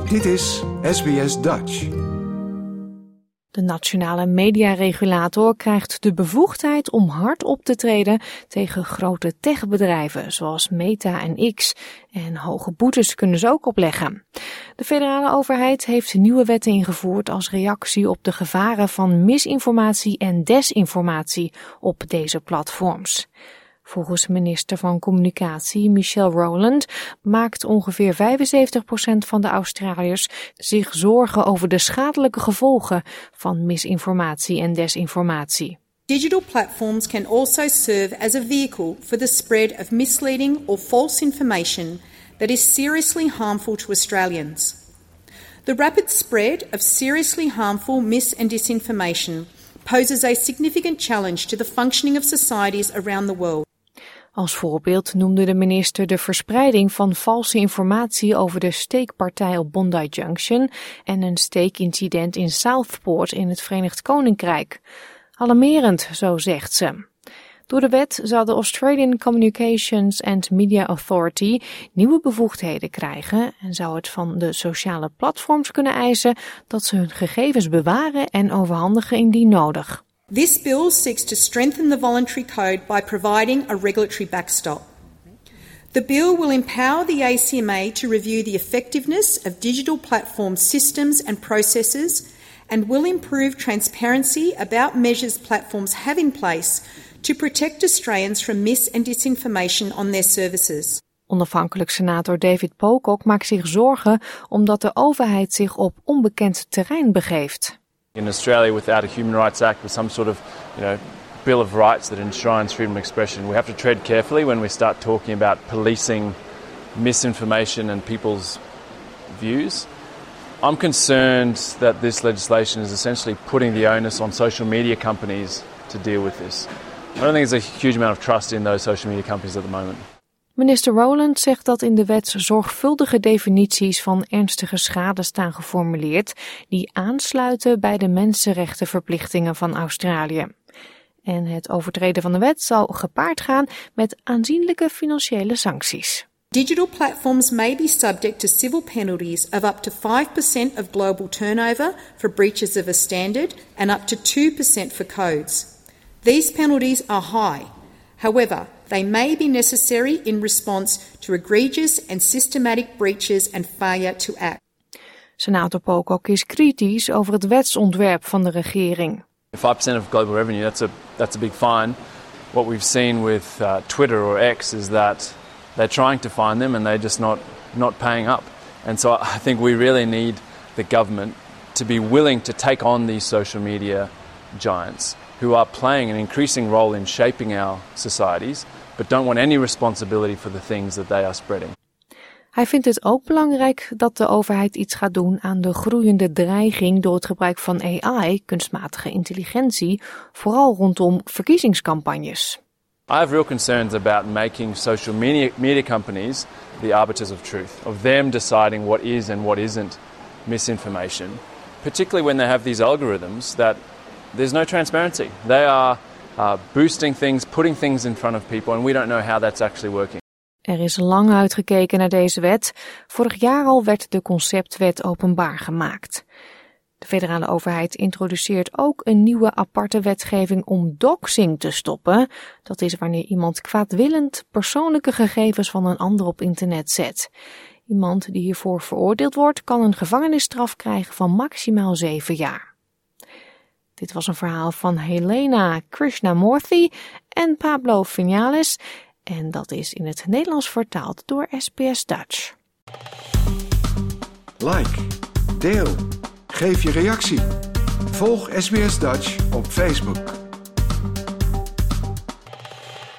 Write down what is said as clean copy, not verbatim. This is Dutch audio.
Dit is SBS Dutch. De nationale mediaregulator krijgt de bevoegdheid om hard op te treden tegen grote techbedrijven zoals Meta en X. En hoge boetes kunnen ze ook opleggen. De federale overheid heeft nieuwe wetten ingevoerd als reactie op de gevaren van misinformatie en desinformatie op deze platforms. Volgens minister van Communicatie Michelle Rowland maakt ongeveer 75% van de Australiërs zich zorgen over de schadelijke gevolgen van misinformatie en desinformatie. Digital platforms can also serve as a vehicle for the spread of misleading or false information that is seriously harmful to Australians. The rapid spread of seriously harmful mis- and disinformation poses a significant challenge to the functioning of societies around the world. Als voorbeeld noemde de minister de verspreiding van valse informatie over de steekpartij op Bondi Junction en een steekincident in Southport in het Verenigd Koninkrijk. Alarmerend, zo zegt ze. Door de wet zal de Australian Communications and Media Authority nieuwe bevoegdheden krijgen en zou het van de sociale platforms kunnen eisen dat ze hun gegevens bewaren en overhandigen indien nodig. This bill seeks to strengthen the voluntary code by providing a regulatory backstop. The bill will empower the ACMA to review the effectiveness of digital platform systems and processes and will improve transparency about measures platforms have in place to protect Australians from mis- and disinformation on their services. Onafhankelijk senator David Pocock maakt zich zorgen omdat de overheid zich op onbekend terrein begeeft. In Australia, without a Human Rights Act, with some sort of, Bill of Rights that enshrines freedom of expression, we have to tread carefully when we start talking about policing misinformation and people's views. I'm concerned that this legislation is essentially putting the onus on social media companies to deal with this. I don't think there's a huge amount of trust in those social media companies at the moment. Minister Rowland zegt dat in de wet zorgvuldige definities van ernstige schade staan geformuleerd die aansluiten bij de mensenrechtenverplichtingen van Australië. En het overtreden van de wet zal gepaard gaan met aanzienlijke financiële sancties. Digital platforms may be subject to civil penalties of up to 5% of global turnover for breaches of a standard and up to 2% for codes. These penalties are high. However, they may be necessary in response to egregious and systematic breaches and failure to act. Senator Pocock is kritisch over het wetsontwerp van de regering. 5% of global revenue, that's a big fine. What we've seen with Twitter or X is that they're trying to fine them and they're just not paying up. And so I think we really need the government to be willing to take on these social media giants who are playing an increasing role in shaping our societies, but don't want any responsibility for the things that they are spreading. Hij vindt het ook belangrijk dat de overheid iets gaat doen aan de groeiende dreiging door het gebruik van AI, kunstmatige intelligentie, vooral rondom verkiezingscampagnes. I have real concerns about making social media companies the arbiters of truth, of them deciding what is and what isn't misinformation, particularly when they have these algorithms that there's no transparency. They are boosting things, putting things in front of people, and we don't know how that's actually working. Er is lang uitgekeken naar deze wet. Vorig jaar al werd de conceptwet openbaar gemaakt. De federale overheid introduceert ook een nieuwe aparte wetgeving om doxing te stoppen. Dat is wanneer iemand kwaadwillend persoonlijke gegevens van een ander op internet zet. Iemand die hiervoor veroordeeld wordt, kan een gevangenisstraf krijgen van maximaal 7 jaar. Dit was een verhaal van Helena Krishnamurthy en Pablo Vinales. En dat is in het Nederlands vertaald door SBS Dutch. Like, deel, geef je reactie. Volg SBS Dutch op Facebook.